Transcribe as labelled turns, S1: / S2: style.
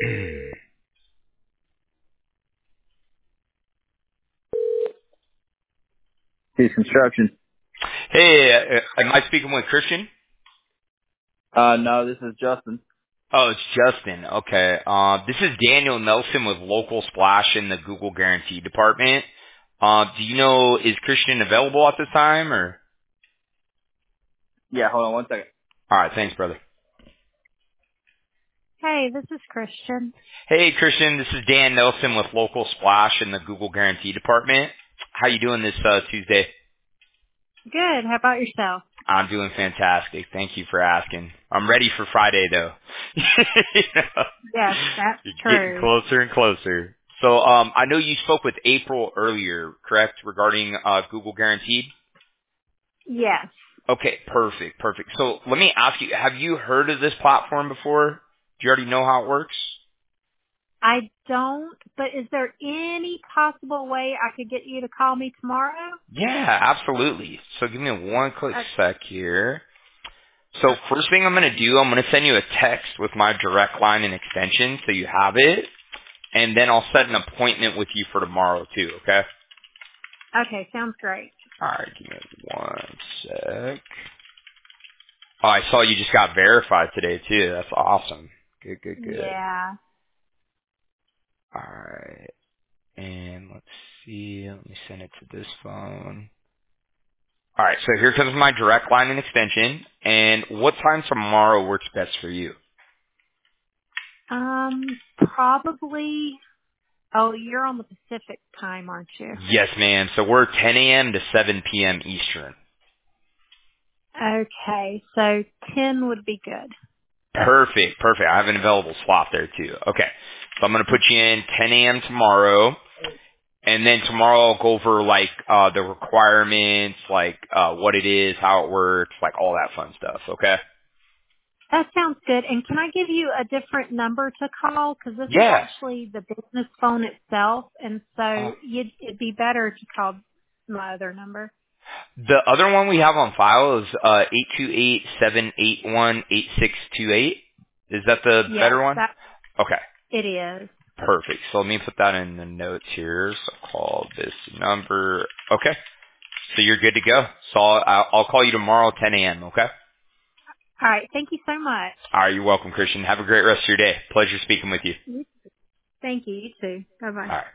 S1: His construction.
S2: Hey, am I speaking with Christian?
S1: No, this is Justin.
S2: Oh, it's Justin. Okay. This is Daniel Nelson with Local Splash in the Google Guarantee Department. Do you know, is Christian available at this time, or?
S1: Yeah, hold on one second.
S2: All right, thanks, brother.
S3: Hey, this is Christian.
S2: Hey, Christian, this is Dan Nelson with Local Splash in the Google Guarantee Department. How you doing this Tuesday?
S3: Good. How about yourself?
S2: I'm doing fantastic. Thank you for asking. I'm ready for Friday, though. You know?
S3: Yes, that's
S2: You're getting
S3: true.
S2: closer and closer. So I know you spoke with April earlier, correct, regarding Google Guaranteed?
S3: Yes.
S2: Okay, perfect, perfect. So let me ask you, have you heard of this platform before? Do you already know how it works?
S3: I don't, but is there any possible way I could get you to call me tomorrow?
S2: Yeah, absolutely. So give me one quick
S3: Uh,
S2: sec here. So first thing I'm going to do, I'm going to send you a text with my direct line and extension so you have it. And then I'll set an appointment with you for tomorrow too, okay?
S3: okay, sounds great.
S2: Alright, give me one sec. Oh, I saw you just got verified today too. That's awesome. Good, good, good.
S3: Yeah.
S2: Alright. And let's see. Let me send it to this phone. Alright, so here comes my direct line and extension. And what time tomorrow works best for you?
S3: Probably. Oh, you're on the Pacific time, aren't you?
S2: Yes, ma'am. So we're 10 a.m. to 7 p.m. Eastern.
S3: Okay, so 10 would be good.
S2: Perfect, perfect. I have an available slot there too. Okay. So I'm going to put you in 10 a.m. tomorrow. And then tomorrow I'll go over like the requirements, like what it is, how it works, like all that fun stuff, okay?
S3: That sounds good. And can I give you a different number to call? Because this is
S2: Yeah.
S3: actually the business phone itself, and so it'd be better to call my other number.
S2: The other one we have on file is 828-781-8628. Is that the
S3: Yes,
S2: better one?
S3: that
S2: Okay.
S3: it is.
S2: Perfect. So let me put that in the notes here. So call this number. Okay. So you're good to go. So I'll call you tomorrow 10 a.m., okay?
S3: All right. Thank you so much.
S2: All right. You're welcome, Christian. Have a great rest of your day. Pleasure speaking with you.
S3: Thank you. You too. Bye bye.
S2: All right.